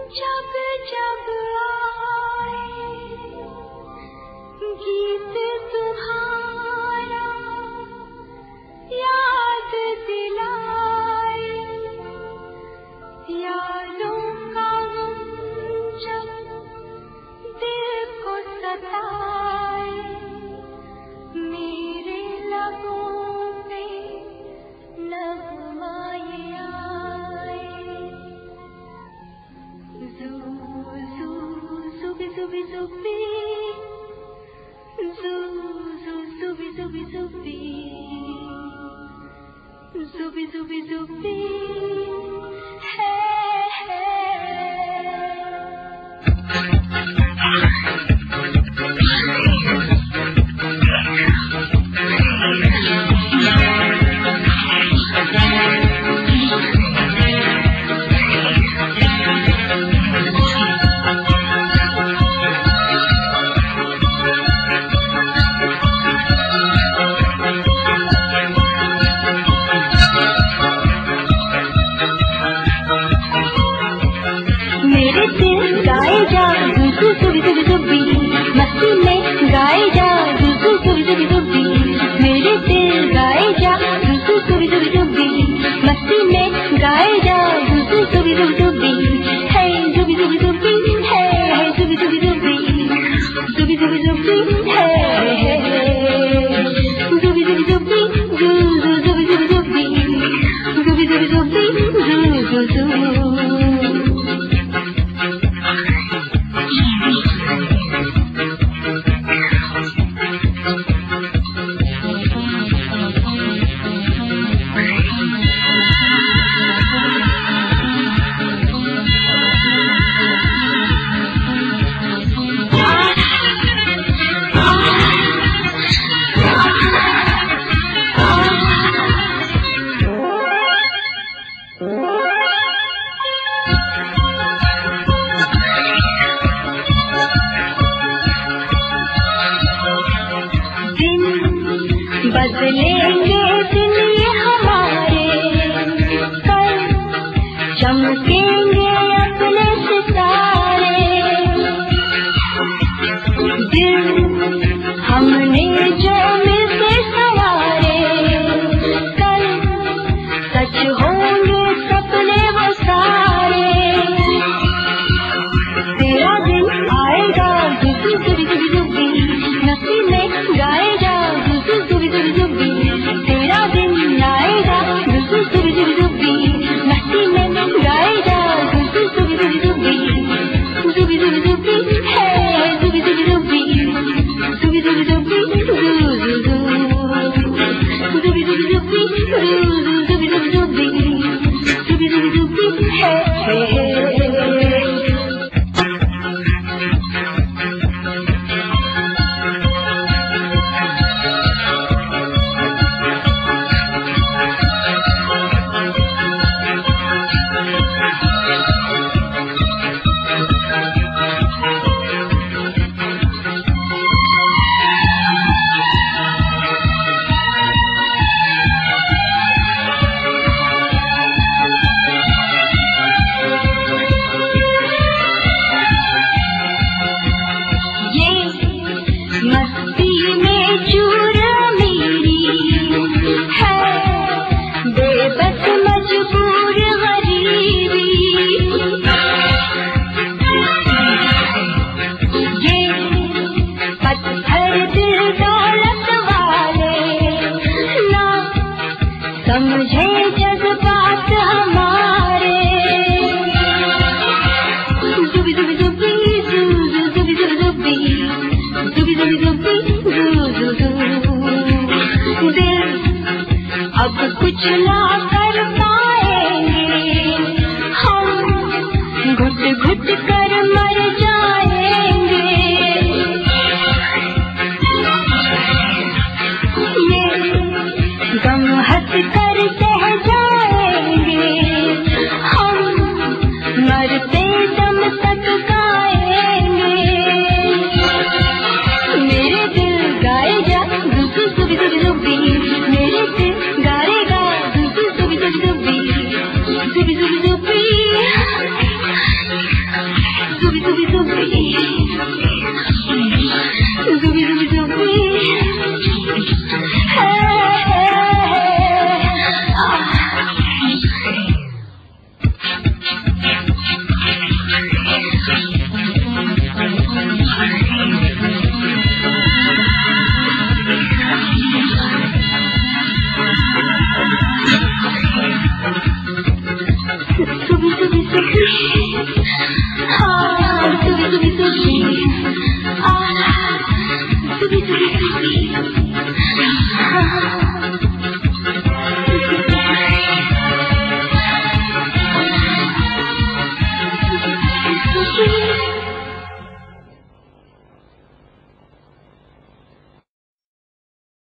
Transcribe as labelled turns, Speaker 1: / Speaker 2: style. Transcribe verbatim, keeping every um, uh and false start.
Speaker 1: जब जब आए गीत तुम्हारा याद दिलाए, यादों का जब दिल को सताए, मेरे लबों पे नगमाए आए। Zuu, zuu, zubi, zubi, zubi. Zuu, zuu, zubi, zubi, zubi. Zubi, zubi, zubi. Hey, सुबी सुबी सुबी मस्ती में गाए जा, सुबी सुबी सुबी मेरे दिल गाए जा, सुबी सुबी सुबी मस्ती में गाए जा, सुबी सुबी सुबी है, सुबी सुबी सुबी है, सुबी सुबी सुबी सुबी सुबी सुबी है, सुबी सुबी सुबी जू जू सुबी सुबी सुबी सुबी सुबी सुबी जू जू जू। बदलेंगे दिन ये हमारे, कल चमकेंगे अपने सितारे, दिल हमने जो मिलके संवारे, कल सच होंगे सपने वो सारे, तेरा दिन आएगा सुबी सुबी सुबी सुबी नसी में गाएगा, तेरा दिन आएगा सुबी सुबी सुबी मस्ती में गाएगा, सुबी सुबी सुबी सुबी सुबी सुबी है, सुबी सुबी सुबी सुबी सुबी सुबी जू जू जू, सुबी सुबी सुबी सुबी सुबी सुबी सुबी सुबी सुबी है। समझे जज्बात हमारे, सुबी सुबी सुबी जू जू सुबी सुबी सुबी सुबी सुबी सुबी जू जू जू। दिल अब कुछ ना कर पाएंगे, हम घुट घुट कर मर जाएंगे, ये गम हंस कर सह जाएंगे, हम मरते दम तक गाएंगे, मेरे दिल गाए जा सुबी सुबी सुबी, मेरे दिल गाएगा सुबी सुबी हाँ